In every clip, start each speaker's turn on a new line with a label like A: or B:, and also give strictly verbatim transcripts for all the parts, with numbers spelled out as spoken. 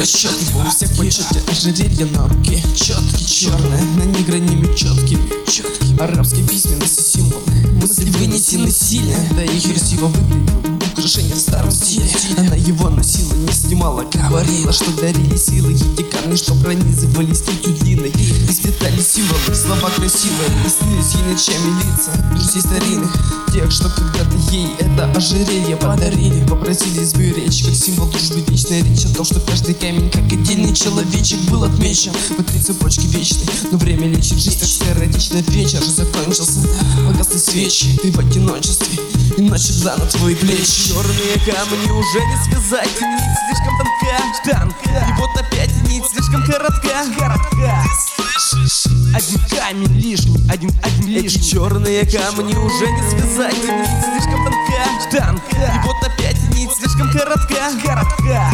A: расчет. Его у всех почете, ожерелье на руке четкий, черное, на ней гранями четкими, четкие арабские письменности символы, мысли вынесены сильно, да и красиво выглядел украшение в старом стиле. Она его носила, не снимала, говорила, что дарили силы эти камни, что пронизывали стиль длинной, и светали символы, слова красивые, и снились ей ночами лица друзей старинных, тех, что когда-то ей это ожерелье подарили. Попросили сберечь, как символ дружбы вечной, речь о том, что каждый камень, как отдельный человечек, был отмечен в этой цепочке вечной. Но время лечит жизнь, так скоротечно вечер закончился, погасли свечи, ты в одиночестве, и ночь легла на твои плечи.
B: Черные камни уже не связать, нить слишком тонка, тонка. И вот опять нить слишком коротка, коротка. Один камень лишний, один, один лишний. Эти черные камни уже не связать, нить слишком тонка, тонка. И вот опять нить слишком коротка, коротка.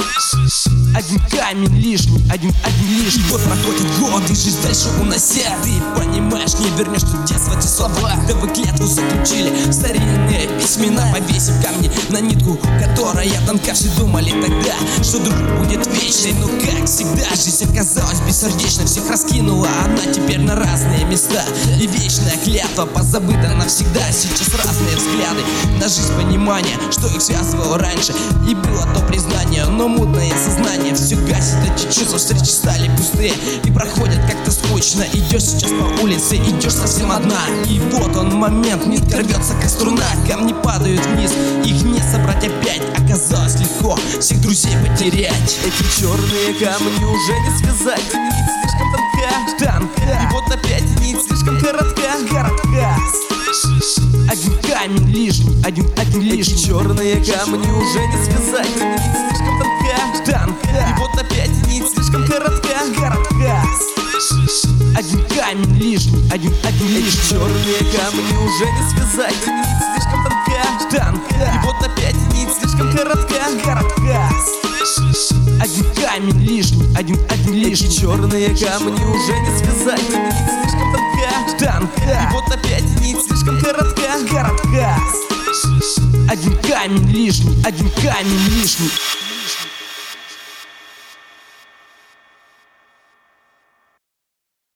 B: Один камень лишний, один, один лишний.
A: И вот проходит год, и жизнь дальше унося. Ты понимаешь, не вернешь тут детство те слова, когда вы клятву заключили, старинные письмена, повесив камни на нитку, которая тонка. Все думали тогда, что дружба будет вечной, но как всегда жизнь оказалась бессердечной. Всех раскинула она теперь на разные места, и вечная клятва позабыта навсегда. Сейчас разные взгляды на жизнь, понимание, что их связывало раньше, и было то признание, но мутное сознание все гасит эти чувства. Встречи стали пустые и проходят как-то скучно. Идешь сейчас по улице, идешь совсем одна, и вот он момент, нитка рвется как струна, камни падают вниз, их не собрать опять. Оказалось легко всех друзей потерять.
B: Эти черные камни уже не связать, нить слишком тонка, тонка. И вот опять нить слишком коротка, коротка.
A: Один камень лишний, один, один лишний.
B: Эти черные камни уже не связать, нить слишком тонка, тонка. И вот опять нить слишком коротка, коротка.
A: Один камень лишний, один, один лишний.
B: Эти черные камни уже не связать, нить слишком тонка, тонка. И вот опять нить слишком коротка, коротка.
A: Один камень лишний, один, один лишний.
B: Эти черные камни уже не связать, нить слишком тонка, тонка. И вот опять нить слишком коротка, коротка.
A: Один камень лишний, один камень лишний.